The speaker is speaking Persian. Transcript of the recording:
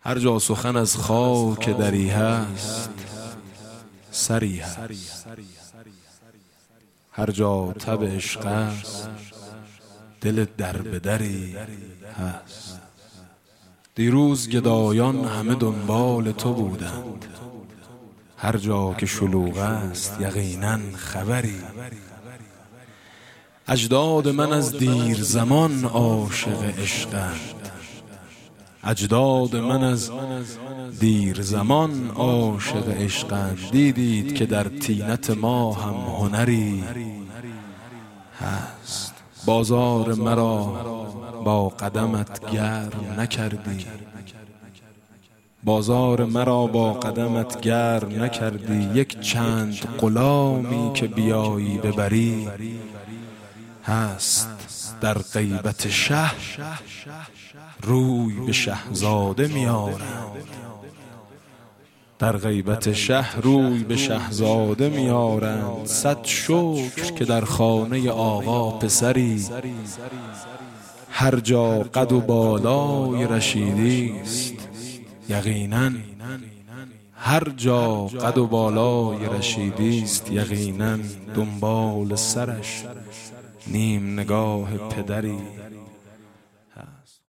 هر جا سخن از خاک دری هست سری هست، هر جا تب عشق است دل در به دری هست. دیروز گدایان همه دنبال تو بودند، هر جا که شلوغ است یقینا خبری. اجداد من از دیر زمان عاشق عشقند، اجداد من از دیر زمان عاشق عشقند. دیدید که در طینت ما هم هنری هست. بازار مرا با قدمت گرم نکردی، بازار مرا با قدمت گرم نکردی. یک چند غلامی که بیایی ببری هست. در غیبت شه روی به شهزاده میارند، در غیبت شه روی به شهزاده میارند. صد شکر که در خانه آقا پسری، هر جا قد و بالای رشیدی است یقینا، هر جا قد و بالای رشیدی است یقینا. دنبال سرش نیم نگاه پدری.